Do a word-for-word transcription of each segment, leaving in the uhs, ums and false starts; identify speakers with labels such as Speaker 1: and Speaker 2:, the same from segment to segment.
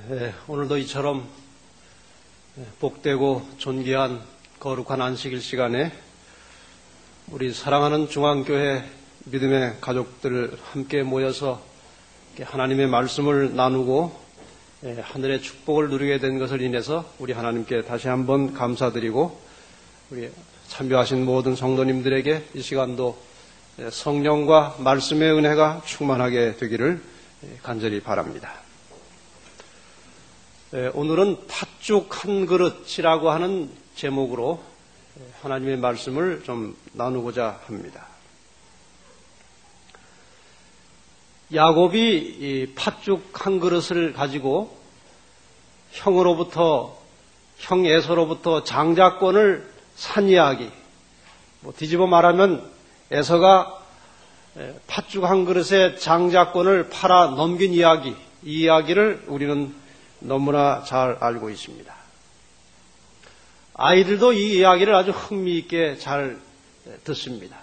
Speaker 1: 예, 오늘도 이처럼 복되고 존귀한 거룩한 안식일 시간에 우리 사랑하는 중앙교회 믿음의 가족들 함께 모여서 하나님의 말씀을 나누고 예, 하늘의 축복을 누리게 된 것을 인해서 우리 하나님께 다시 한번 감사드리고 우리 참여하신 모든 성도님들에게 이 시간도 성령과 말씀의 은혜가 충만하게 되기를 간절히 바랍니다. 오늘은 팥죽 한 그릇이라고 하는 제목으로 하나님의 말씀을 좀 나누고자 합니다. 야곱이 이 팥죽 한 그릇을 가지고 형으로부터 형 에서로부터 장자권을 산 이야기, 뭐 뒤집어 말하면 에서가 팥죽 한 그릇의 장자권을 팔아 넘긴 이야기, 이 이야기를 우리는 너무나 잘 알고 있습니다. 아이들도 이 이야기를 아주 흥미있게 잘 듣습니다.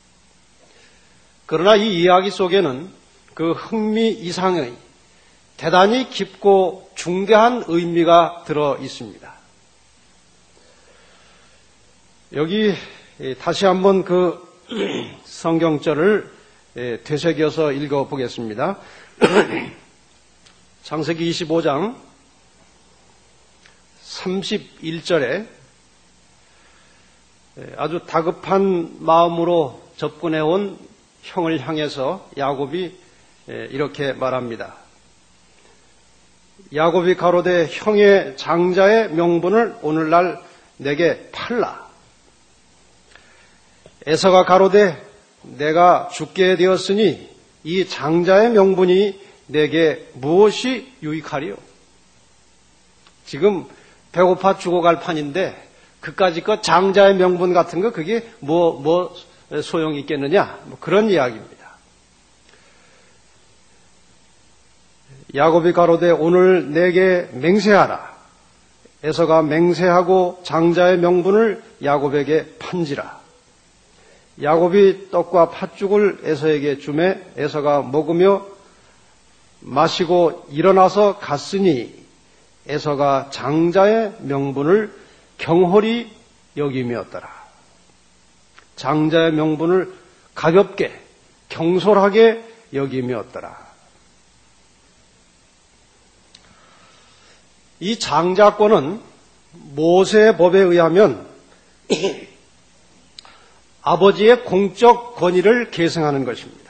Speaker 1: 그러나 이 이야기 속에는 그 흥미 이상의 대단히 깊고 중대한 의미가 들어 있습니다. 여기 다시 한번 그 성경절을 되새겨서 읽어보겠습니다. 창세기 이십오 장 삼십일 절에 아주 다급한 마음으로 접근해온 형을 향해서 야곱이 이렇게 말합니다. 야곱이 가로되 형의 장자의 명분을 오늘날 내게 팔라. 에서가 가로되 내가 죽게 되었으니 이 장자의 명분이 내게 무엇이 유익하리요? 지금 배고파 죽어갈 판인데 그까짓 것 장자의 명분 같은 거 그게 뭐, 뭐 소용이 있겠느냐? 뭐 그런 이야기입니다. 야곱이 가로되 오늘 내게 맹세하라. 에서가 맹세하고 장자의 명분을 야곱에게 판지라. 야곱이 떡과 팥죽을 에서에게 주매 에서가 먹으며 마시고 일어나서 갔으니 에서가 장자의 명분을 경홀히 여김이었더라. 장자의 명분을 가볍게 경솔하게 여김이었더라. 이 장자권은 모세의 법에 의하면 아버지의 공적 권위를 계승하는 것입니다.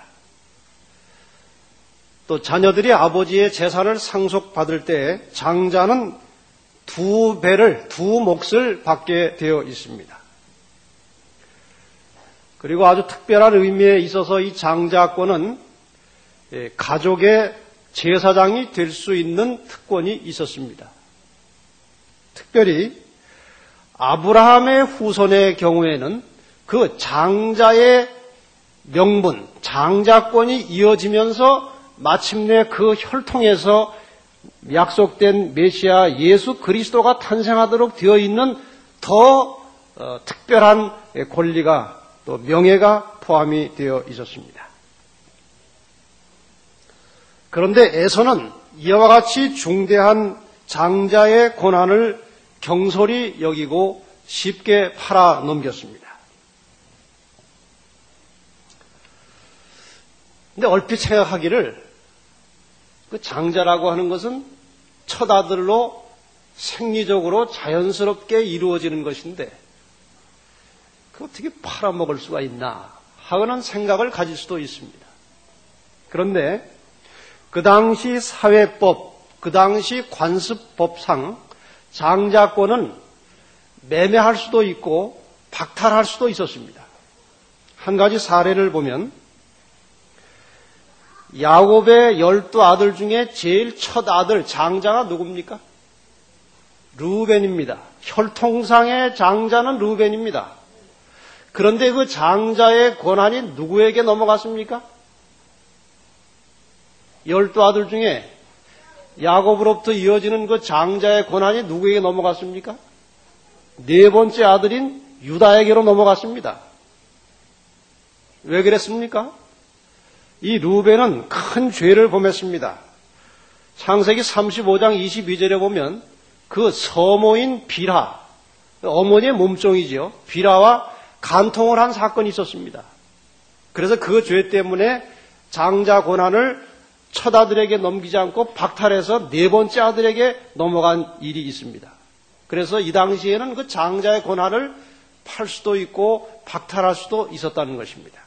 Speaker 1: 또 자녀들이 아버지의 재산을 상속받을 때 장자는 두 배를, 두 몫을 받게 되어 있습니다. 그리고 아주 특별한 의미에 있어서 이 장자권은 가족의 제사장이 될 수 있는 특권이 있었습니다. 특별히 아브라함의 후손의 경우에는 그 장자의 명분, 장자권이 이어지면서 마침내 그 혈통에서 약속된 메시아 예수 그리스도가 탄생하도록 되어 있는 더 어, 특별한 권리가 또 명예가 포함이 되어 있었습니다. 그런데 에서는 이와 같이 중대한 장자의 고난을 경솔히 여기고 쉽게 팔아 넘겼습니다. 근데 얼핏 생각하기를 그 장자라고 하는 것은 첫 아들로 생리적으로 자연스럽게 이루어지는 것인데 그 어떻게 팔아먹을 수가 있나 하는 생각을 가질 수도 있습니다. 그런데 그 당시 사회법, 그 당시 관습법상 장자권은 매매할 수도 있고 박탈할 수도 있었습니다. 한 가지 사례를 보면 야곱의 열두 아들 중에 제일 첫 아들 장자가 누굽니까? 르우벤입니다. 혈통상의 장자는 르우벤입니다. 그런데 그 장자의 권한이 누구에게 넘어갔습니까? 열두 아들 중에 야곱으로부터 이어지는 그 장자의 권한이 누구에게 넘어갔습니까? 네 번째 아들인 유다에게로 넘어갔습니다. 왜 그랬습니까? 이 르우벤은 큰 죄를 범했습니다. 창세기 삼십오 장 이십이 절에 보면 그 서모인 빌하, 어머니의 몸종이죠. 빌하와 간통을 한 사건이 있었습니다. 그래서 그 죄 때문에 장자 고난을 첫 아들에게 넘기지 않고 박탈해서 네 번째 아들에게 넘어간 일이 있습니다. 그래서 이 당시에는 그 장자의 고난을 팔 수도 있고 박탈할 수도 있었다는 것입니다.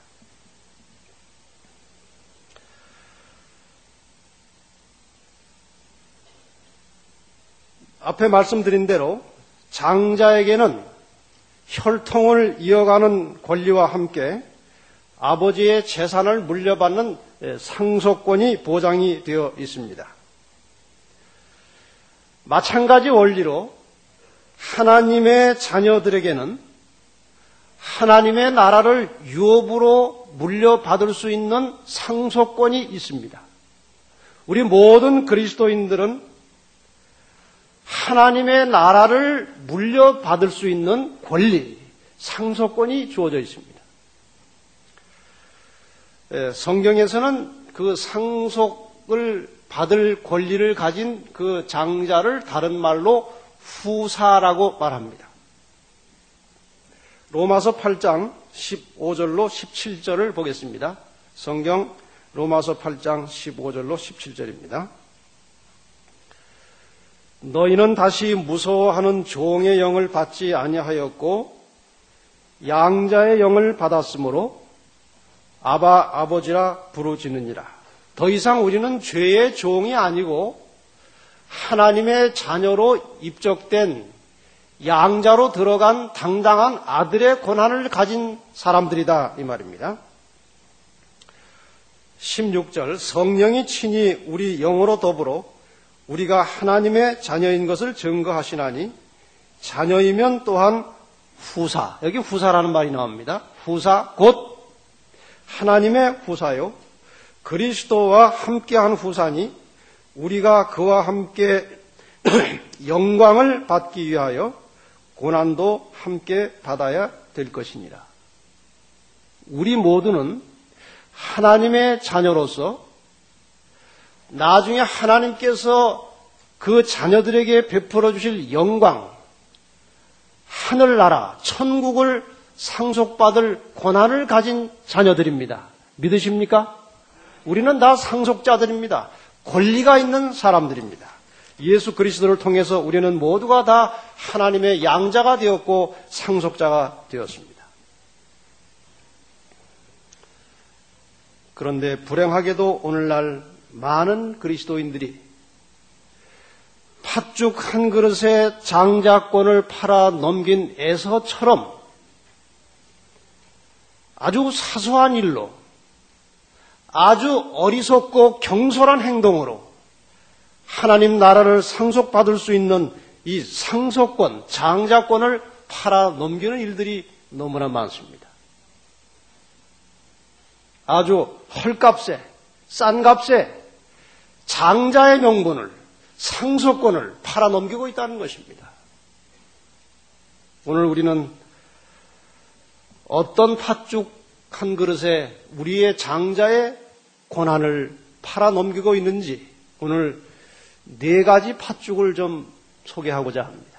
Speaker 1: 앞에 말씀드린 대로 장자에게는 혈통을 이어가는 권리와 함께 아버지의 재산을 물려받는 상속권이 보장이 되어 있습니다. 마찬가지 원리로 하나님의 자녀들에게는 하나님의 나라를 유업으로 물려받을 수 있는 상속권이 있습니다. 우리 모든 그리스도인들은 하나님의 나라를 물려받을 수 있는 권리, 상속권이 주어져 있습니다. 성경에서는 그 상속을 받을 권리를 가진 그 장자를 다른 말로 후사라고 말합니다. 로마서 팔 장 십오 절로 십칠 절을 보겠습니다. 성경 로마서 팔 장 십오 절로 십칠 절입니다. 너희는 다시 무서워하는 종의 영을 받지 아니하였고 양자의 영을 받았으므로 아바 아버지라 부르짖느니라. 더 이상 우리는 죄의 종이 아니고 하나님의 자녀로 입적된 양자로 들어간 당당한 아들의 권한을 가진 사람들이다 이 말입니다. 십육 절 성령이 친히 우리 영으로 더불어 우리가 하나님의 자녀인 것을 증거하시나니 자녀이면 또한 후사, 여기 후사라는 말이 나옵니다. 후사 곧 하나님의 후사요 그리스도와 함께한 후사니 우리가 그와 함께 영광을 받기 위하여 고난도 함께 받아야 될 것이니라. 우리 모두는 하나님의 자녀로서 나중에 하나님께서 그 자녀들에게 베풀어 주실 영광, 하늘나라, 천국을 상속받을 권한을 가진 자녀들입니다. 믿으십니까? 우리는 다 상속자들입니다. 권리가 있는 사람들입니다. 예수 그리스도를 통해서 우리는 모두가 다 하나님의 양자가 되었고 상속자가 되었습니다. 그런데 불행하게도 오늘날 많은 그리스도인들이 팥죽 한 그릇에 장자권을 팔아 넘긴 에서처럼 아주 사소한 일로 아주 어리석고 경솔한 행동으로 하나님 나라를 상속받을 수 있는 이 상속권, 장자권을 팔아 넘기는 일들이 너무나 많습니다. 아주 헐값에, 싼 값에 장자의 명분을, 상속권을 팔아 넘기고 있다는 것입니다. 오늘 우리는 어떤 팥죽 한 그릇에 우리의 장자의 권한을 팔아 넘기고 있는지 오늘 네 가지 팥죽을 좀 소개하고자 합니다.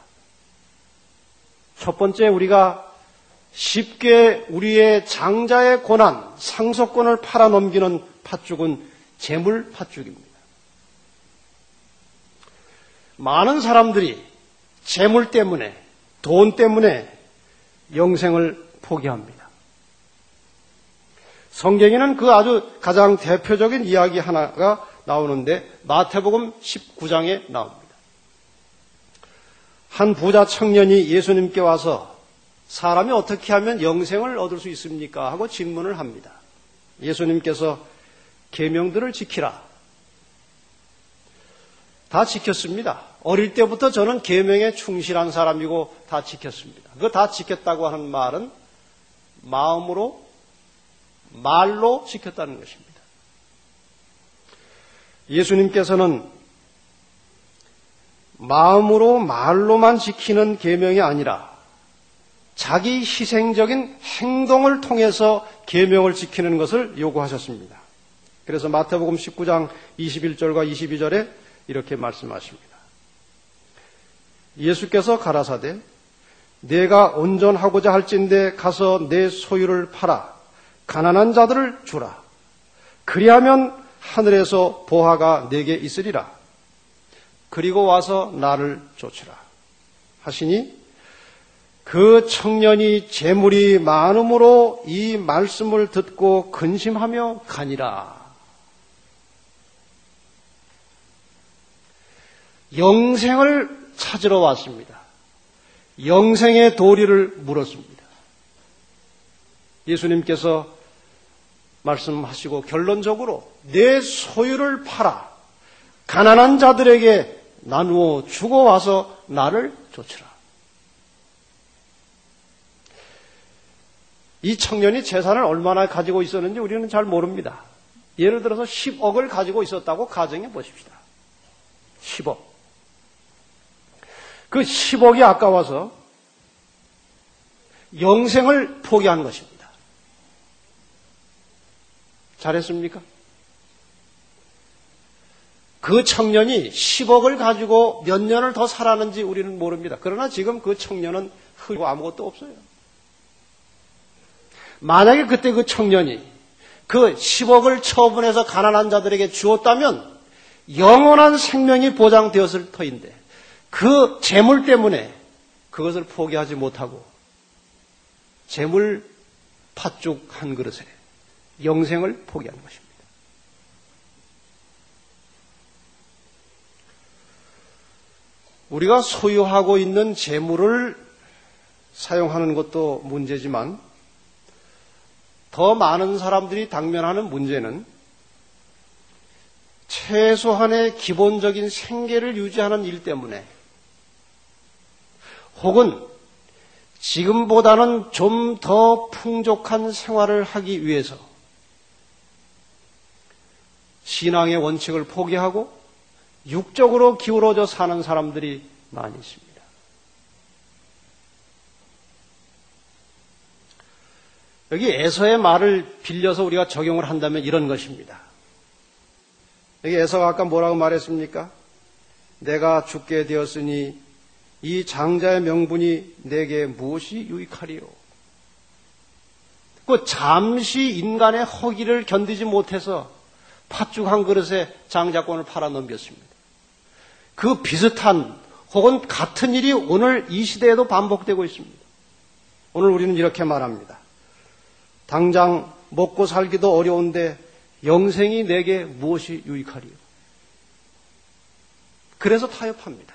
Speaker 1: 첫 번째, 우리가 쉽게 우리의 장자의 권한, 상속권을 팔아 넘기는 팥죽은 재물 팥죽입니다. 많은 사람들이 재물 때문에, 돈 때문에 영생을 포기합니다. 성경에는 그 아주 가장 대표적인 이야기 하나가 나오는데 마태복음 십구 장에 나옵니다. 한 부자 청년이 예수님께 와서 사람이 어떻게 하면 영생을 얻을 수 있습니까? 하고 질문을 합니다. 예수님께서 계명들을 지키라. 다 지켰습니다. 어릴 때부터 저는 계명에 충실한 사람이고 다 지켰습니다. 그거 다 지켰다고 하는 말은 마음으로, 말로 지켰다는 것입니다. 예수님께서는 마음으로, 말로만 지키는 계명이 아니라 자기 희생적인 행동을 통해서 계명을 지키는 것을 요구하셨습니다. 그래서 마태복음 십구 장 이십일 절과 이십이 절에 이렇게 말씀하십니다. 예수께서 가라사대 내가 온전하고자 할진대 가서 내 소유를 팔아 가난한 자들을 주라. 그리하면 하늘에서 보화가 내게 있으리라. 그리고 와서 나를 좇으라 하시니 그 청년이 재물이 많음으로 이 말씀을 듣고 근심하며 가니라. 영생을 찾으러 왔습니다. 영생의 도리를 물었습니다. 예수님께서 말씀하시고 결론적으로 내 소유를 팔아 가난한 자들에게 나누어 주고 와서 나를 좇으라. 이 청년이 재산을 얼마나 가지고 있었는지 우리는 잘 모릅니다. 예를 들어서 십억을 가지고 있었다고 가정해 보십시다. 십억. 그 십억이 아까워서 영생을 포기한 것입니다. 잘했습니까? 그 청년이 십억을 가지고 몇 년을 더 살았는지 우리는 모릅니다. 그러나 지금 그 청년은 흙이고 아무것도 없어요. 만약에 그때 그 청년이 그 십억을 처분해서 가난한 자들에게 주었다면 영원한 생명이 보장되었을 터인데 그 재물 때문에 그것을 포기하지 못하고 재물 팥죽 한 그릇에 영생을 포기한 것입니다. 우리가 소유하고 있는 재물을 사용하는 것도 문제지만 더 많은 사람들이 당면하는 문제는 최소한의 기본적인 생계를 유지하는 일 때문에 혹은 지금보다는 좀 더 풍족한 생활을 하기 위해서 신앙의 원칙을 포기하고 육적으로 기울어져 사는 사람들이 많이 있습니다. 여기 에서의 말을 빌려서 우리가 적용을 한다면 이런 것입니다. 여기 에서가 아까 뭐라고 말했습니까? 내가 죽게 되었으니 이 장자의 명분이 내게 무엇이 유익하리요? 그 잠시 인간의 허기를 견디지 못해서 팥죽 한 그릇에 장자권을 팔아 넘겼습니다. 그 비슷한 혹은 같은 일이 오늘 이 시대에도 반복되고 있습니다. 오늘 우리는 이렇게 말합니다. 당장 먹고 살기도 어려운데 영생이 내게 무엇이 유익하리요? 그래서 타협합니다.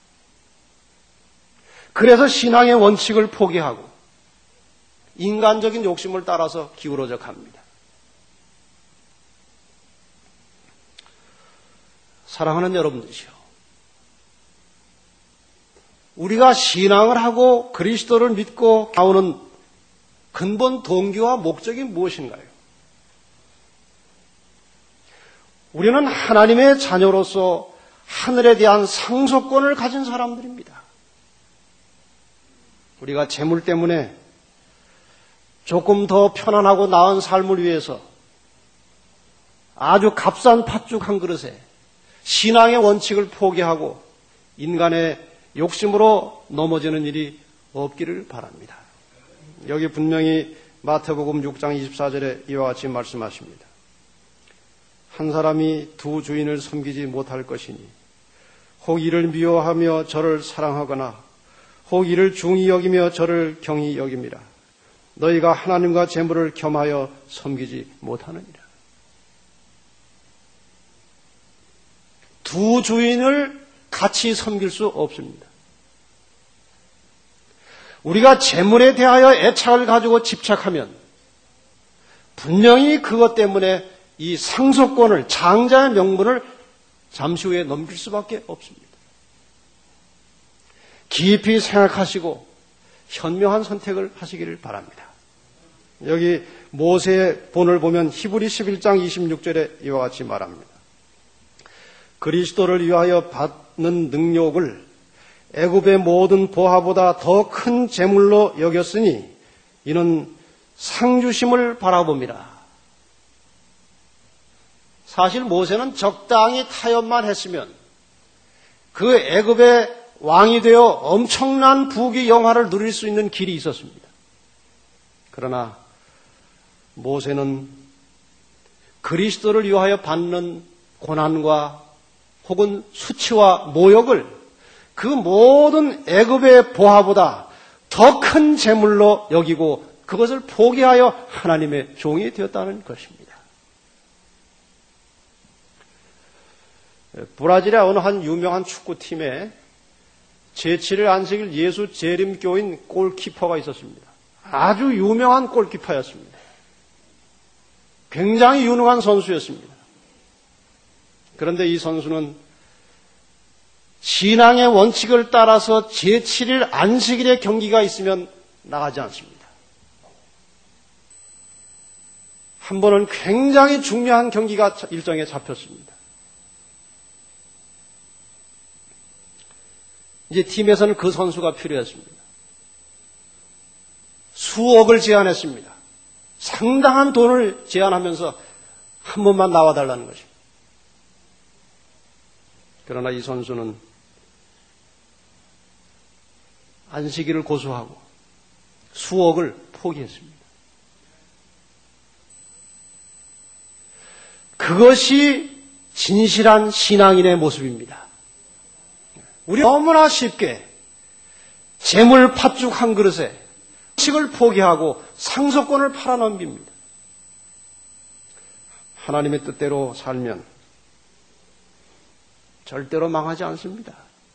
Speaker 1: 그래서 신앙의 원칙을 포기하고 인간적인 욕심을 따라서 기울어져 갑니다. 사랑하는 여러분들이시여, 우리가 신앙을 하고 그리스도를 믿고 나오는 근본 동기와 목적이 무엇인가요? 우리는 하나님의 자녀로서 하늘에 대한 상속권을 가진 사람들입니다. 우리가 재물 때문에 조금 더 편안하고 나은 삶을 위해서 아주 값싼 팥죽 한 그릇에 신앙의 원칙을 포기하고 인간의 욕심으로 넘어지는 일이 없기를 바랍니다. 여기 분명히 마태복음 육 장 이십사 절에 이와 같이 말씀하십니다. 한 사람이 두 주인을 섬기지 못할 것이니 혹 이를 미워하며 저를 사랑하거나 혹 이를 중히 여기며 저를 경히 여깁니다. 너희가 하나님과 재물을 겸하여 섬기지 못하느니라. 두 주인을 같이 섬길 수 없습니다. 우리가 재물에 대하여 애착을 가지고 집착하면 분명히 그것 때문에 이 상속권을, 장자의 명분을 잠시 후에 넘길 수밖에 없습니다. 깊이 생각하시고 현명한 선택을 하시기를 바랍니다. 여기 모세의 본을 보면 히브리 십일 장 이십육 절에 이와 같이 말합니다. 그리스도를 위하여 받는 능력을 애굽의 모든 보화보다 더 큰 재물로 여겼으니 이는 상주심을 바라봅니다. 사실 모세는 적당히 타협만 했으면 그 애굽의 왕이 되어 엄청난 부귀 영화를 누릴 수 있는 길이 있었습니다. 그러나 모세는 그리스도를 위하여 받는 고난과 혹은 수치와 모욕을 그 모든 애굽의 보화보다 더 큰 재물로 여기고 그것을 포기하여 하나님의 종이 되었다는 것입니다. 브라질의 어느 한 유명한 축구팀에 제칠 일 안식일 예수 재림교인 골키퍼가 있었습니다. 아주 유명한 골키퍼였습니다. 굉장히 유능한 선수였습니다. 그런데 이 선수는 신앙의 원칙을 따라서 제칠 일 안식일의 경기가 있으면 나가지 않습니다. 한 번은 굉장히 중요한 경기가 일정에 잡혔습니다. 이제 팀에서는 그 선수가 필요했습니다. 수억을 제안했습니다. 상당한 돈을 제안하면서 한 번만 나와달라는 것입니다. 그러나 이 선수는 안식일을 고수하고 수억을 포기했습니다. 그것이 진실한 신앙인의 모습입니다. 우리 너무나 쉽게 재물 팥죽 한 그릇에 식을 포기하고 상속권을 팔아넘깁니다. 하나님의 뜻대로 살면 절대로 망하지 않습니다.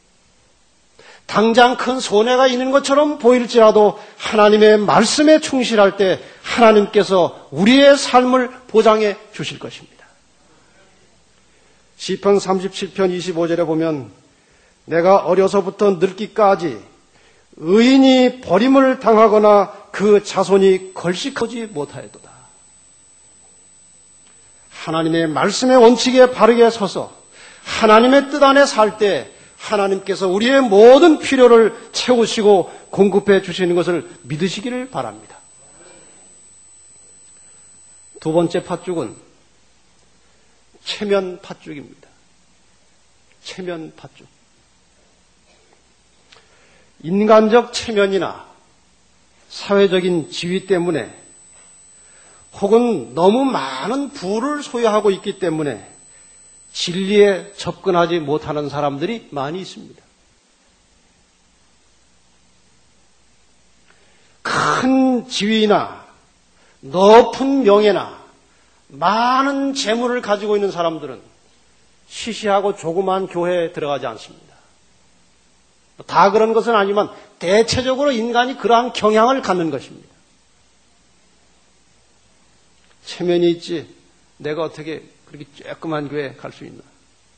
Speaker 1: 당장 큰 손해가 있는 것처럼 보일지라도 하나님의 말씀에 충실할 때 하나님께서 우리의 삶을 보장해 주실 것입니다. 시편 삼십칠 편 이십오 절에 보면 내가 어려서부터 늙기까지 의인이 버림을 당하거나 그 자손이 걸식하지 못하였도다. 하나님의 말씀의 원칙에 바르게 서서 하나님의 뜻 안에 살 때 하나님께서 우리의 모든 필요를 채우시고 공급해 주시는 것을 믿으시기를 바랍니다. 두 번째 팥죽은 체면 팥죽입니다. 체면 팥죽. 인간적 체면이나 사회적인 지위 때문에 혹은 너무 많은 부를 소유하고 있기 때문에 진리에 접근하지 못하는 사람들이 많이 있습니다. 큰 지위나 높은 명예나 많은 재물을 가지고 있는 사람들은 시시하고 조그만 교회에 들어가지 않습니다. 다 그런 것은 아니지만 대체적으로 인간이 그러한 경향을 갖는 것입니다. 체면이 있지 내가 어떻게 그렇게 쬐끄만 교회에 갈 수 있나.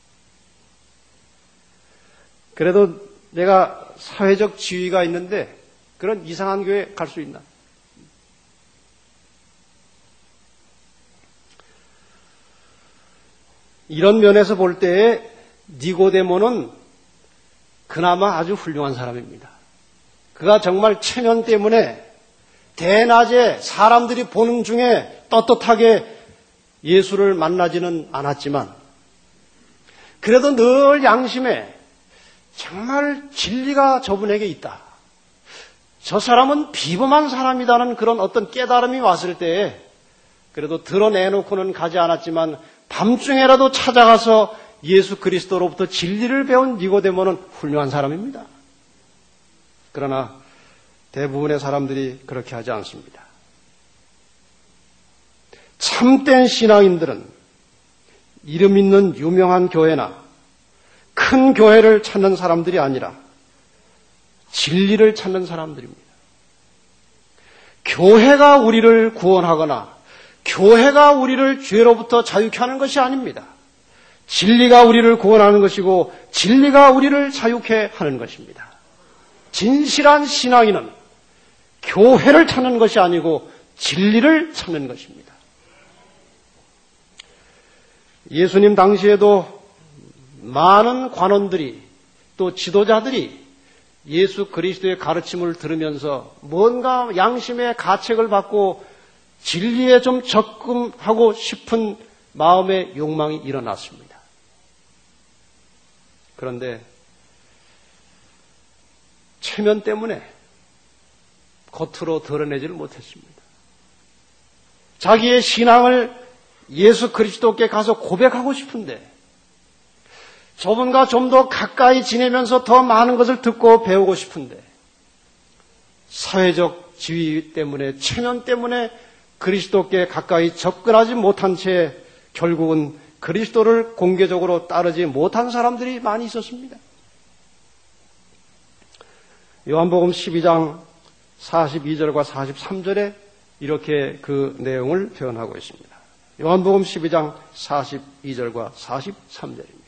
Speaker 1: 그래도 내가 사회적 지위가 있는데 그런 이상한 교회에 갈 수 있나. 이런 면에서 볼 때에 니고데모는 그나마 아주 훌륭한 사람입니다. 그가 정말 체면 때문에 대낮에 사람들이 보는 중에 떳떳하게 예수를 만나지는 않았지만 그래도 늘 양심에 정말 진리가 저분에게 있다. 저 사람은 비범한 사람이라는 그런 어떤 깨달음이 왔을 때에 그래도 드러내놓고는 가지 않았지만 밤중에라도 찾아가서 예수 그리스도로부터 진리를 배운 니고데모는 훌륭한 사람입니다. 그러나 대부분의 사람들이 그렇게 하지 않습니다. 참된 신앙인들은 이름 있는 유명한 교회나 큰 교회를 찾는 사람들이 아니라 진리를 찾는 사람들입니다. 교회가 우리를 구원하거나 교회가 우리를 죄로부터 자유케 하는 것이 아닙니다. 진리가 우리를 구원하는 것이고 진리가 우리를 자유케 하는 것입니다. 진실한 신앙인은 교회를 찾는 것이 아니고 진리를 찾는 것입니다. 예수님 당시에도 많은 관원들이 또 지도자들이 예수 그리스도의 가르침을 들으면서 뭔가 양심의 가책을 받고 진리에 좀 접근하고 싶은 마음의 욕망이 일어났습니다. 그런데 체면 때문에 겉으로 드러내지를 못했습니다. 자기의 신앙을 예수 그리스도께 가서 고백하고 싶은데 저분과 좀 더 가까이 지내면서 더 많은 것을 듣고 배우고 싶은데 사회적 지위 때문에, 체면 때문에 그리스도께 가까이 접근하지 못한 채 결국은 그리스도를 공개적으로 따르지 못한 사람들이 많이 있었습니다. 요한복음 십이 장 사십이 절과 사십삼 절에 이렇게 그 내용을 표현하고 있습니다. 요한복음 십이 장 사십이 절과 사십삼 절입니다.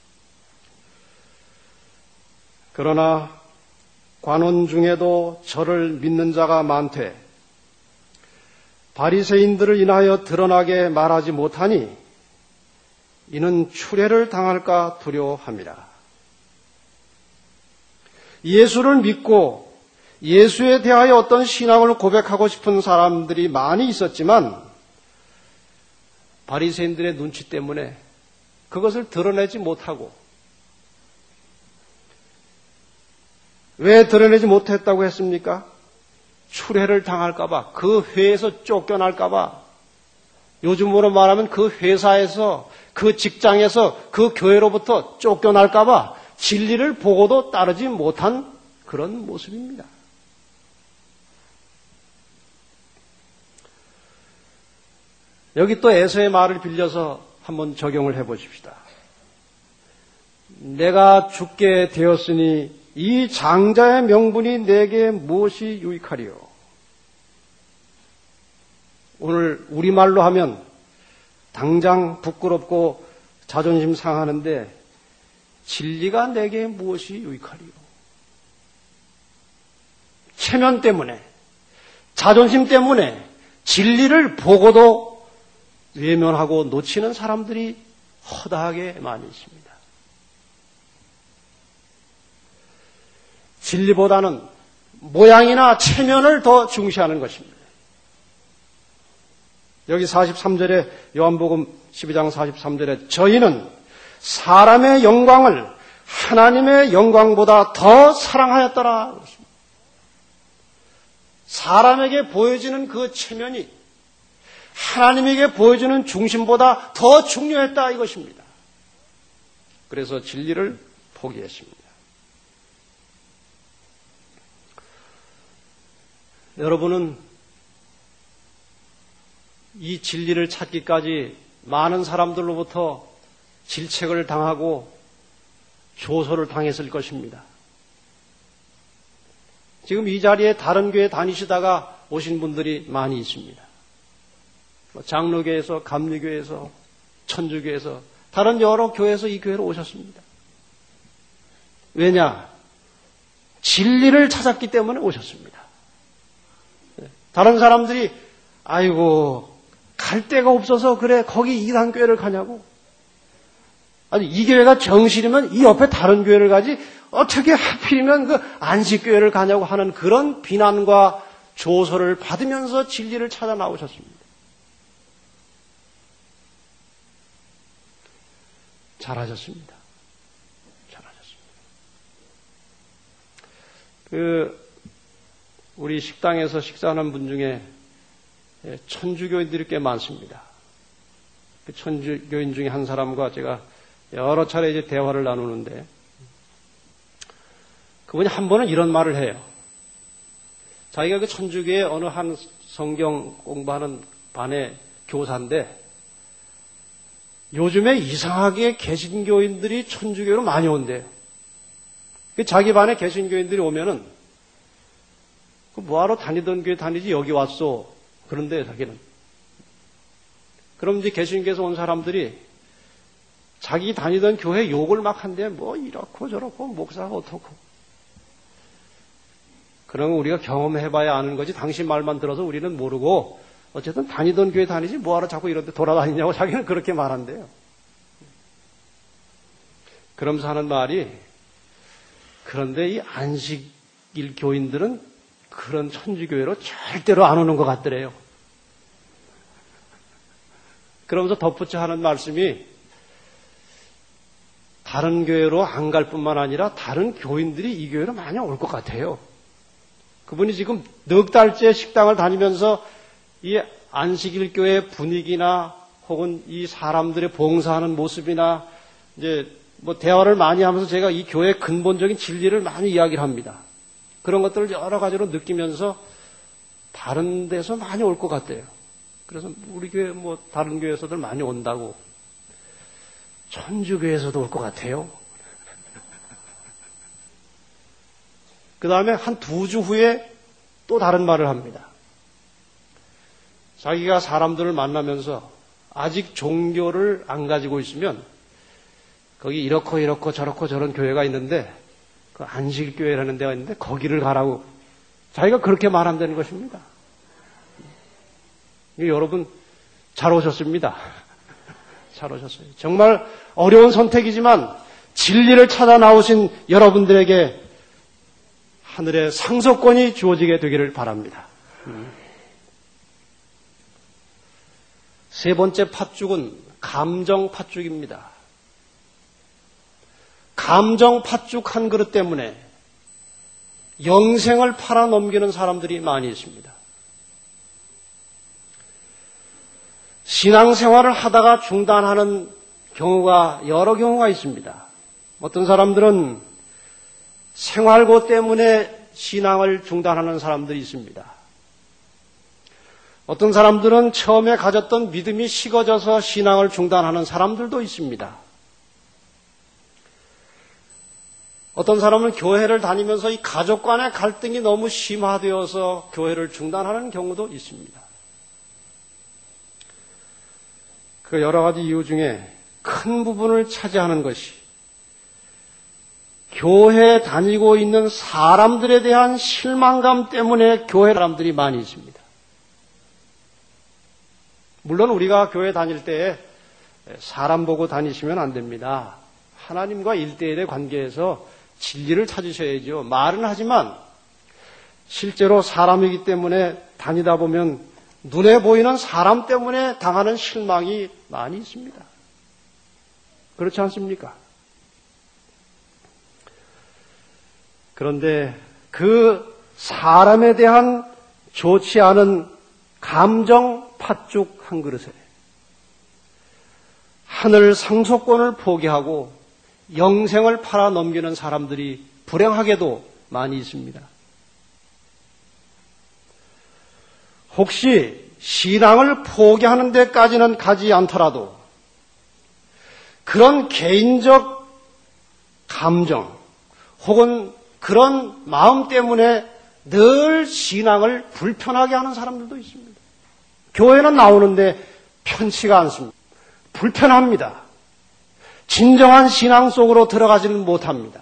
Speaker 1: 그러나 관원 중에도 저를 믿는 자가 많되 바리새인들을 인하여 드러나게 말하지 못하니 이는 추례를 당할까 두려워함이라. 예수를 믿고 예수에 대하여 어떤 신앙을 고백하고 싶은 사람들이 많이 있었지만 바리새인들의 눈치 때문에 그것을 드러내지 못하고, 왜 드러내지 못했다고 했습니까? 추례를 당할까 봐, 그 회에서 쫓겨날까 봐, 요즘으로 말하면 그 회사에서, 그 직장에서, 그 교회로부터 쫓겨날까 봐 진리를 보고도 따르지 못한 그런 모습입니다. 여기 또 에서의 말을 빌려서 한번 적용을 해보십시다. 내가 죽게 되었으니 이 장자의 명분이 내게 무엇이 유익하리요? 오늘 우리말로 하면 당장 부끄럽고 자존심 상하는데 진리가 내게 무엇이 유익하리요? 체면 때문에, 자존심 때문에 진리를 보고도 외면하고 놓치는 사람들이 허다하게 많이 있습니다. 진리보다는 모양이나 체면을 더 중시하는 것입니다. 여기 사십삼 절에 요한복음 십이 장 사십삼 절에 저희는 사람의 영광을 하나님의 영광보다 더 사랑하였더라. 사람에게 보여지는 그 체면이 하나님에게 보여주는 중심보다 더 중요했다 이것입니다. 그래서 진리를 포기했습니다. 여러분은 이 진리를 찾기까지 많은 사람들로부터 질책을 당하고 조소를 당했을 것입니다. 지금 이 자리에 다른 교회 다니시다가 오신 분들이 많이 있습니다. 장로교에서, 감리교에서, 천주교에서, 다른 여러 교회에서 이 교회로 오셨습니다. 왜냐? 진리를 찾았기 때문에 오셨습니다. 다른 사람들이 아이고 갈 데가 없어서 그래 거기 이단 교회를 가냐고. 아니 이 교회가 정실이면 이 옆에 다른 교회를 가지 어떻게 하필이면 그 안식교회를 가냐고 하는 그런 비난과 조소를 받으면서 진리를 찾아 나오셨습니다. 잘하셨습니다. 잘하셨습니다. 그 우리 식당에서 식사하는 분 중에 천주교인들이 꽤 많습니다. 그 천주교인 중에 한 사람과 제가 여러 차례 이제 대화를 나누는데 그분이 한 번은 이런 말을 해요. 자기가 그 천주교의 어느 한 성경 공부하는 반의 교사인데 요즘에 이상하게 개신교인들이 천주교로 많이 온대요. 자기 반에 개신교인들이 오면은 뭐하러 다니던 교회 다니지 여기 왔어. 그런데 자기는. 그럼 이제 개신교에서 온 사람들이 자기 다니던 교회 욕을 막 한대. 뭐 이렇고 저렇고 목사가 어떻고. 그러면 우리가 경험해봐야 아는 거지 당신 말만 들어서 우리는 모르고 어쨌든 다니던 교회 다니지 뭐하러 자꾸 이런 데 돌아다니냐고 자기는 그렇게 말한대요. 그러면서 하는 말이 그런데 이 안식일 교인들은 그런 천주교회로 절대로 안 오는 것 같더래요. 그러면서 덧붙여 하는 말씀이 다른 교회로 안 갈 뿐만 아니라 다른 교인들이 이 교회로 많이 올 것 같아요. 그분이 지금 넉 달째 식당을 다니면서 이 안식일 교회 분위기나 혹은 이 사람들의 봉사하는 모습이나 이제 뭐 대화를 많이 하면서 제가 이 교회의 근본적인 진리를 많이 이야기를 합니다. 그런 것들을 여러 가지로 느끼면서 다른 데서 많이 올 것 같아요. 그래서 우리 교회 뭐 다른 교회에서들 많이 온다고. 천주교에서도 올 것 같아요. 그 다음에 한 두 주 후에 또 다른 말을 합니다. 자기가 사람들을 만나면서 아직 종교를 안 가지고 있으면 거기 이렇고 이렇고 저렇고 저런 교회가 있는데 그 안식교회라는 데가 있는데 거기를 가라고 자기가 그렇게 말한다는 것입니다. 여러분 잘 오셨습니다. 잘 오셨어요. 정말 어려운 선택이지만 진리를 찾아 나오신 여러분들에게 하늘의 상속권이 주어지게 되기를 바랍니다. 세 번째 팥죽은 감정 팥죽입니다. 감정 팥죽 한 그릇 때문에 영생을 팔아넘기는 사람들이 많이 있습니다. 신앙생활을 하다가 중단하는 경우가 여러 경우가 있습니다. 어떤 사람들은 생활고 때문에 신앙을 중단하는 사람들이 있습니다. 어떤 사람들은 처음에 가졌던 믿음이 식어져서 신앙을 중단하는 사람들도 있습니다. 어떤 사람은 교회를 다니면서 이 가족 간의 갈등이 너무 심화되어서 교회를 중단하는 경우도 있습니다. 그 여러 가지 이유 중에 큰 부분을 차지하는 것이 교회에 다니고 있는 사람들에 대한 실망감 때문에 교회 사람들이 많이 있습니다. 물론 우리가 교회 다닐 때 사람 보고 다니시면 안 됩니다. 하나님과 일대일의 관계에서 진리를 찾으셔야죠. 말은 하지만 실제로 사람이기 때문에 다니다 보면 눈에 보이는 사람 때문에 당하는 실망이 많이 있습니다. 그렇지 않습니까? 그런데 그 사람에 대한 좋지 않은 감정 팥죽 한 그릇에 하늘 상속권을 포기하고 영생을 팔아넘기는 사람들이 불행하게도 많이 있습니다. 혹시 신앙을 포기하는 데까지는 가지 않더라도 그런 개인적 감정 혹은 그런 마음 때문에 늘 신앙을 불편하게 하는 사람들도 있습니다. 교회는 나오는데 편치가 않습니다. 불편합니다. 진정한 신앙 속으로 들어가지는 못합니다.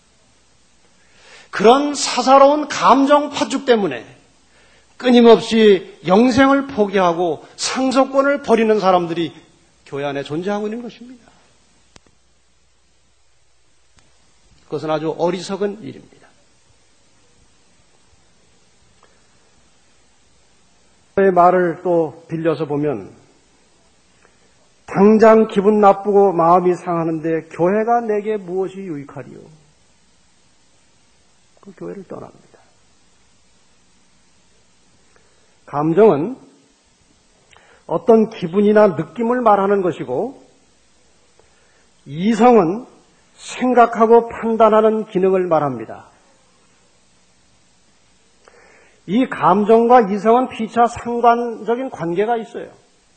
Speaker 1: 그런 사사로운 감정 팥죽 때문에 끊임없이 영생을 포기하고 상속권을 버리는 사람들이 교회 안에 존재하고 있는 것입니다. 그것은 아주 어리석은 일입니다. 의 말을 또 빌려서 보면 당장 기분 나쁘고 마음이 상하는데 교회가 내게 무엇이 유익하리요? 그 교회를 떠납니다. 감정은 어떤 기분이나 느낌을 말하는 것이고 이성은 생각하고 판단하는 기능을 말합니다. 이 감정과 이성은 피차 상관적인 관계가 있어요.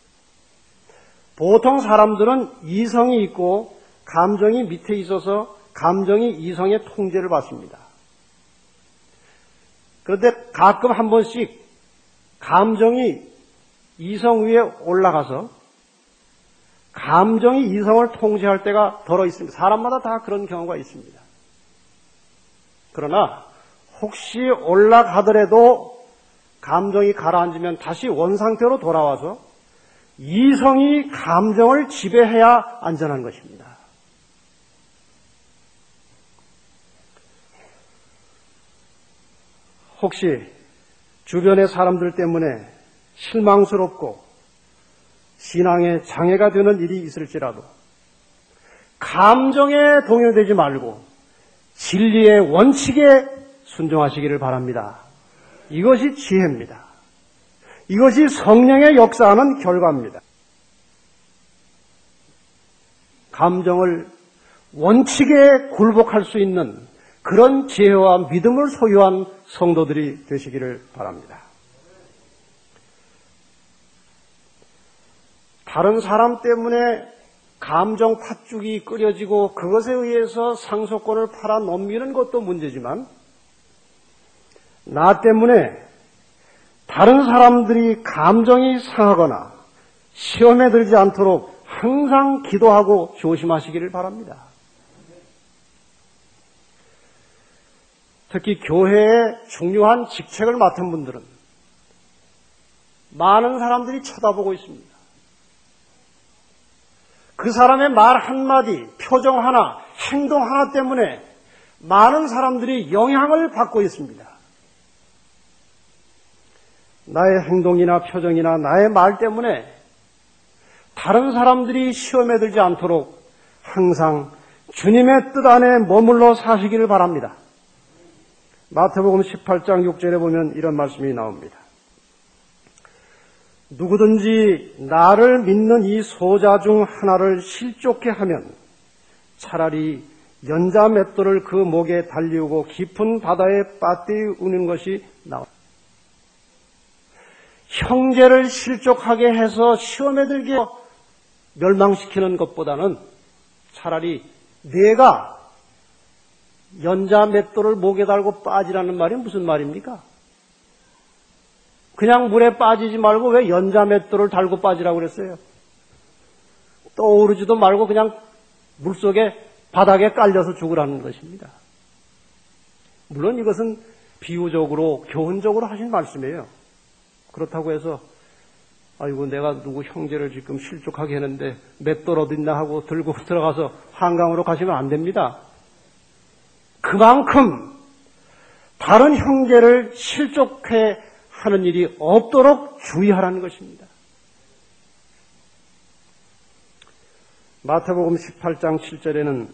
Speaker 1: 보통 사람들은 이성이 있고 감정이 밑에 있어서 감정이 이성의 통제를 받습니다. 그런데 가끔 한 번씩 감정이 이성 위에 올라가서 감정이 이성을 통제할 때가 덜어 있습니다. 사람마다 다 그런 경우가 있습니다. 그러나 혹시 올라가더라도 감정이 가라앉으면 다시 원상태로 돌아와서 이성이 감정을 지배해야 안전한 것입니다. 혹시 주변의 사람들 때문에 실망스럽고 신앙에 장애가 되는 일이 있을지라도
Speaker 2: 감정에 동요되지 말고 진리의 원칙에 순종하시기를 바랍니다. 이것이 지혜입니다. 이것이 성령의 역사하는 결과입니다. 감정을 원칙에 굴복할 수 있는 그런 지혜와 믿음을 소유한 성도들이 되시기를 바랍니다. 다른 사람 때문에 감정 팥죽이 끓여지고 그것에 의해서 상속권을 팔아 넘기는 것도 문제지만 나 때문에 다른 사람들이 감정이 상하거나 시험에 들지 않도록 항상 기도하고 조심하시기를 바랍니다. 특히 교회의 중요한 직책을 맡은 분들은 많은 사람들이 쳐다보고 있습니다. 그 사람의 말 한마디, 표정 하나, 행동 하나 때문에 많은 사람들이 영향을 받고 있습니다. 나의 행동이나 표정이나 나의 말 때문에 다른 사람들이 시험에 들지 않도록 항상 주님의 뜻 안에 머물러 사시기를 바랍니다. 마태복음 십팔 장 육 절에 보면 이런 말씀이 나옵니다. 누구든지 나를 믿는 이 소자 중 하나를 실족케 하면 차라리 연자 맷돌을 그 목에 달리우고 깊은 바다에 빠뜨리는 것이 나옵니다. 형제를 실족하게 해서 시험에 들게 멸망시키는 것보다는 차라리 내가 연자 맷돌을 목에 달고 빠지라는 말이 무슨 말입니까? 그냥 물에 빠지지 말고 왜 연자 맷돌을 달고 빠지라고 그랬어요? 떠오르지도 말고 그냥 물속에 바닥에 깔려서 죽으라는 것입니다. 물론 이것은 비유적으로 교훈적으로 하신 말씀이에요. 그렇다고 해서 아이고 내가 누구 형제를 지금 실족하게 했는데 맷돌 어딨나 하고 들고 들어가서 한강으로 가시면 안 됩니다. 그만큼 다른 형제를 실족해 하는 일이 없도록 주의하라는 것입니다. 마태복음 십팔 장 칠 절에는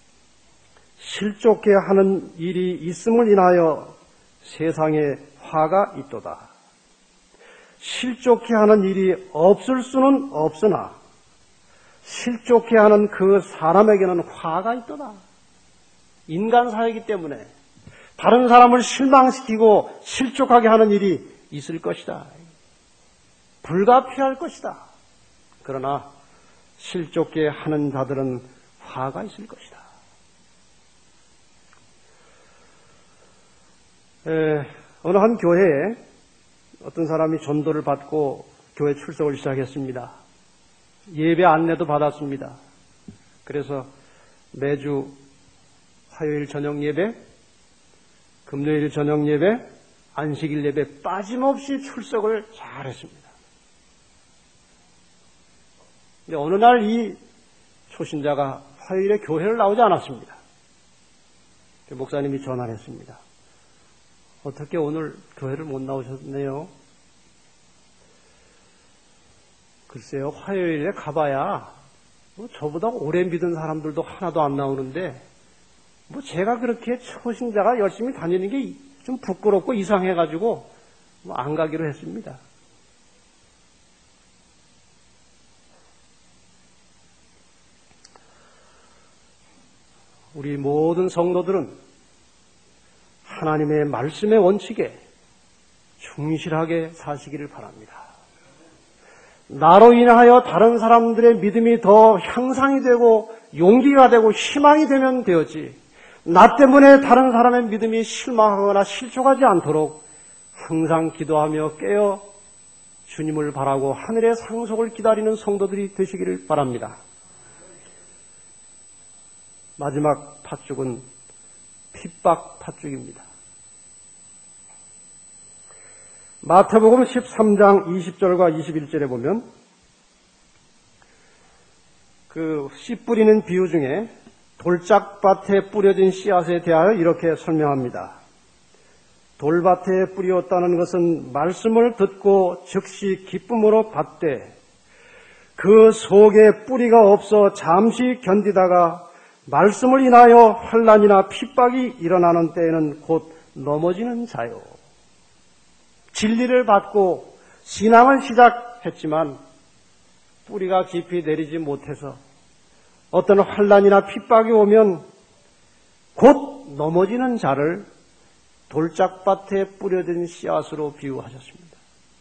Speaker 2: 실족해 하는 일이 있음을 인하여 세상에 화가 있도다. 실족해 하는 일이 없을 수는 없으나 실족해 하는 그 사람에게는 화가 있도다. 인간사이기 때문에 다른 사람을 실망시키고 실족하게 하는 일이 있을 것이다. 불가피할 것이다. 그러나 실족해 하는 자들은 화가 있을 것이다. 에, 어느 한 교회에 어떤 사람이 전도를 받고 교회 출석을 시작했습니다. 예배 안내도 받았습니다. 그래서 매주 화요일 저녁 예배, 금요일 저녁 예배, 안식일 예배 빠짐없이 출석을 잘했습니다. 근데 어느 날 이 초신자가 화요일에 교회를 나오지 않았습니다. 목사님이 전화를 했습니다. 어떻게 오늘 교회를 못 나오셨네요? 글쎄요, 화요일에 가봐야 뭐 저보다 오래 믿은 사람들도 하나도 안 나오는데 뭐 제가 그렇게 초신자가 열심히 다니는 게 좀 부끄럽고 이상해가지고 뭐 안 가기로 했습니다. 우리 모든 성도들은 하나님의 말씀의 원칙에 충실하게 사시기를 바랍니다. 나로 인하여 다른 사람들의 믿음이 더 향상이 되고 용기가 되고 희망이 되면 되었지, 나 때문에 다른 사람의 믿음이 실망하거나 실족하지 않도록 항상 기도하며 깨어 주님을 바라고 하늘의 상속을 기다리는 성도들이 되시기를 바랍니다. 마지막 팥죽은 핍박 팥죽입니다. 마태복음 십삼 장 이십 절과 이십일 절에 보면 그 씨 뿌리는 비유 중에 돌짝밭에 뿌려진 씨앗에 대하여 이렇게 설명합니다. 돌밭에 뿌렸다는 것은 말씀을 듣고 즉시 기쁨으로 받되 그 속에 뿌리가 없어 잠시 견디다가 말씀을 인하여 환난이나 핍박이 일어나는 때에는 곧 넘어지는 자요. 진리를 받고 신앙을 시작했지만 뿌리가 깊이 내리지 못해서 어떤 환난이나 핍박이 오면 곧 넘어지는 자를 돌짝밭에 뿌려진 씨앗으로 비유하셨습니다.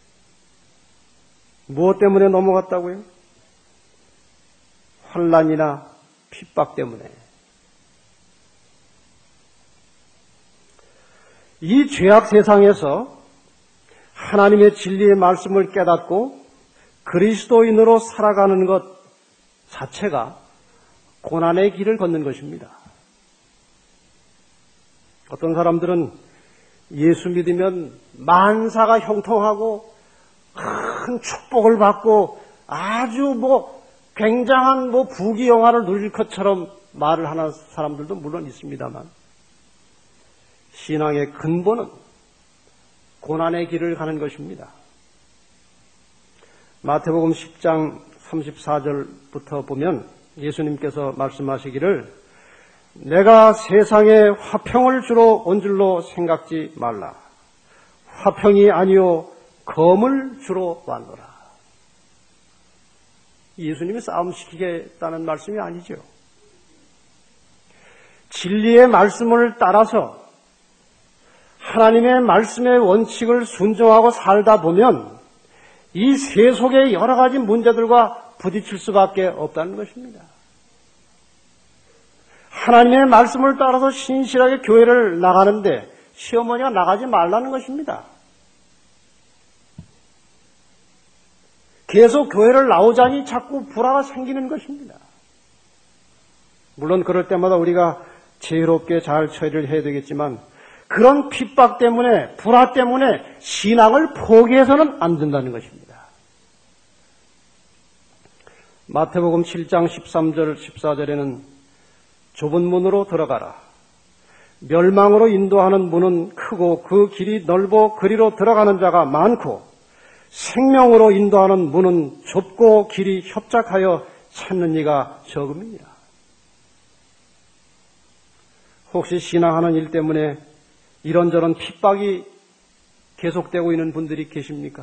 Speaker 2: 무엇 때문에 넘어갔다고요? 환난이나 핍박 때문에. 이 죄악 세상에서 하나님의 진리의 말씀을 깨닫고 그리스도인으로 살아가는 것 자체가 고난의 길을 걷는 것입니다. 어떤 사람들은 예수 믿으면 만사가 형통하고 큰 축복을 받고 아주 뭐 굉장한 뭐 부귀영화를 누릴 것처럼 말을 하는 사람들도 물론 있습니다만 신앙의 근본은 고난의 길을 가는 것입니다. 마태복음 십 장 삼십사 절부터 보면 예수님께서 말씀하시기를 내가 세상에 화평을 주러 온 줄로 생각지 말라. 화평이 아니요 검을 주러 왔노라. 예수님이 싸움시키겠다는 말씀이 아니죠. 진리의 말씀을 따라서 하나님의 말씀의 원칙을 순종하고 살다 보면 이 세속의 여러 가지 문제들과 부딪힐 수밖에 없다는 것입니다. 하나님의 말씀을 따라서 신실하게 교회를 나가는데 시어머니가 나가지 말라는 것입니다. 계속 교회를 나오자니 자꾸 불화가 생기는 것입니다. 물론 그럴 때마다 우리가 지혜롭게 잘 처리를 해야 되겠지만 그런 핍박 때문에 불화 때문에 신앙을 포기해서는 안 된다는 것입니다. 마태복음 칠 장 십삼 절 십사 절에는 좁은 문으로 들어가라. 멸망으로 인도하는 문은 크고 그 길이 넓어 그리로 들어가는 자가 많고 생명으로 인도하는 문은 좁고 길이 협착하여 찾는 이가 적음이니라. 혹시 신앙하는 일 때문에 이런저런 핍박이 계속되고 있는 분들이 계십니까?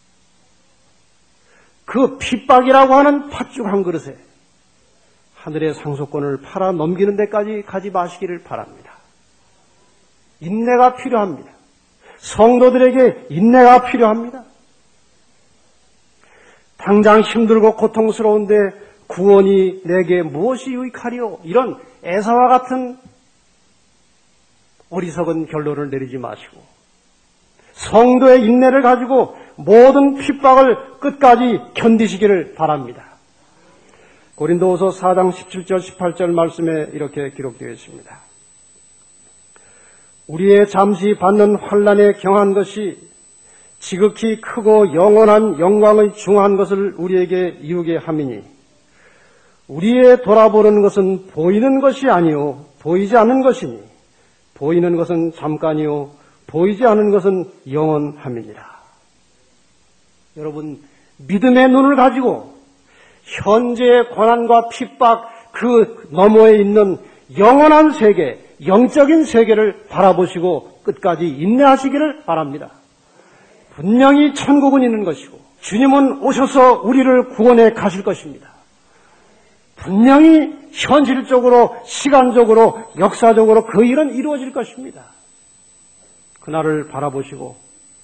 Speaker 2: 그 핍박이라고 하는 팥죽 한 그릇에 하늘의 상속권을 팔아 넘기는 데까지 가지 마시기를 바랍니다. 인내가 필요합니다. 성도들에게 인내가 필요합니다. 당장 힘들고 고통스러운데 구원이 내게 무엇이 유익하리요? 이런 에사와 같은 어리석은 결론을 내리지 마시고 성도의 인내를 가지고 모든 핍박을 끝까지 견디시기를 바랍니다. 고린도후서 사 장 십칠 절 십팔 절 말씀에 이렇게 기록되어 있습니다. 우리의 잠시 받는 환난에 경한 것이 지극히 크고 영원한 영광의 중한 것을 우리에게 이루게 함이니 우리의 돌아보는 것은 보이는 것이 아니요 보이지 않는 것이니 보이는 것은 잠깐이요 보이지 않는 것은 영원함이니라. 여러분, 믿음의 눈을 가지고 현재의 고난과 핍박 그 너머에 있는 영원한 세계, 영적인 세계를 바라보시고 끝까지 인내하시기를 바랍니다. 분명히 천국은 있는 것이고 주님은 오셔서 우리를 구원해 가실 것입니다. 분명히 현실적으로, 시간적으로, 역사적으로 그 일은 이루어질 것입니다. 그날을 바라보시고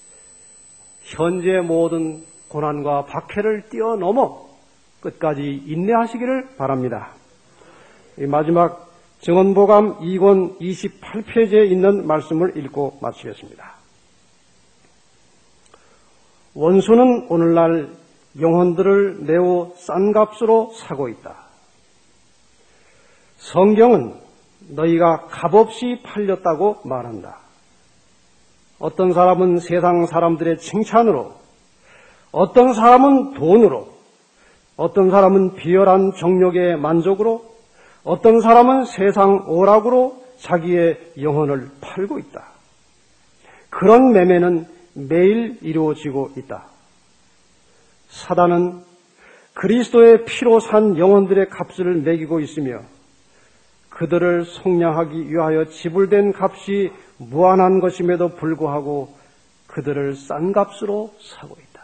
Speaker 2: 현재의 모든 고난과 박해를 뛰어넘어 끝까지 인내하시기를 바랍니다. 이 마지막 증언보감 이 권 이십팔 페이지에 있는 말씀을 읽고 마치겠습니다. 원수는 오늘날 영혼들을 매우 싼 값으로 사고 있다. 성경은 너희가 값없이 팔렸다고 말한다. 어떤 사람은 세상 사람들의 칭찬으로, 어떤 사람은 돈으로, 어떤 사람은 비열한 정욕의 만족으로, 어떤 사람은 세상 오락으로 자기의 영혼을 팔고 있다. 그런 매매는 매일 이루어지고 있다. 사단은 그리스도의 피로 산 영혼들의 값을 매기고 있으며 그들을 속량하기 위하여 지불된 값이 무한한 것임에도 불구하고 그들을 싼 값으로 사고 있다.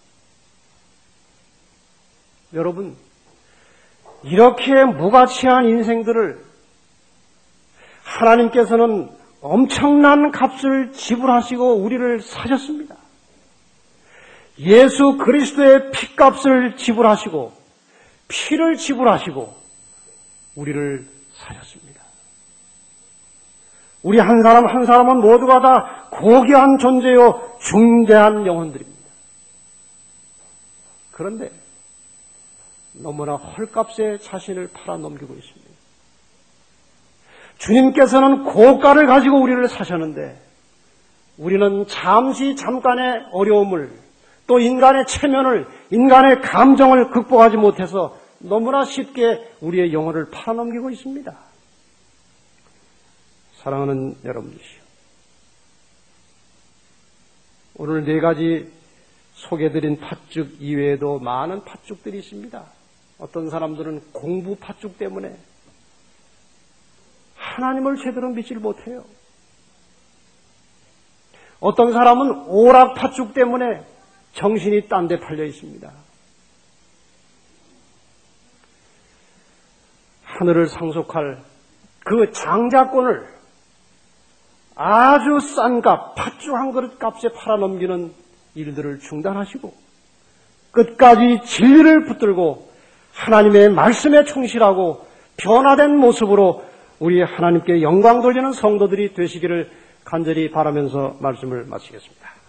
Speaker 2: 여러분, 이렇게 무가치한 인생들을 하나님께서는 엄청난 값을 지불하시고 우리를 사셨습니다. 예수 그리스도의 피값을 지불하시고 피를 지불하시고 우리를 사셨습니다. 우리 한 사람 한 사람은 모두가 다 고귀한 존재요 중대한 영혼들입니다. 그런데 너무나 헐값에 자신을 팔아넘기고 있습니다. 주님께서는 고가를 가지고 우리를 사셨는데 우리는 잠시 잠깐의 어려움을 또 인간의 체면을 인간의 감정을 극복하지 못해서 너무나 쉽게 우리의 영혼을 팔아넘기고 있습니다. 사랑하는 여러분이시여, 오늘 네 가지 소개드린 팥죽 이외에도 많은 팥죽들이 있습니다. 어떤 사람들은 공부 팥죽 때문에 하나님을 제대로 믿질 못해요. 어떤 사람은 오락 팥죽 때문에 정신이 딴 데 팔려 있습니다. 하늘을 상속할 그 장자권을 아주 싼 값, 팥죽 한 그릇 값에 팔아넘기는 일들을 중단하시고 끝까지 진리를 붙들고 하나님의 말씀에 충실하고 변화된 모습으로 우리 하나님께 영광 돌리는 성도들이 되시기를 간절히 바라면서 말씀을 마치겠습니다.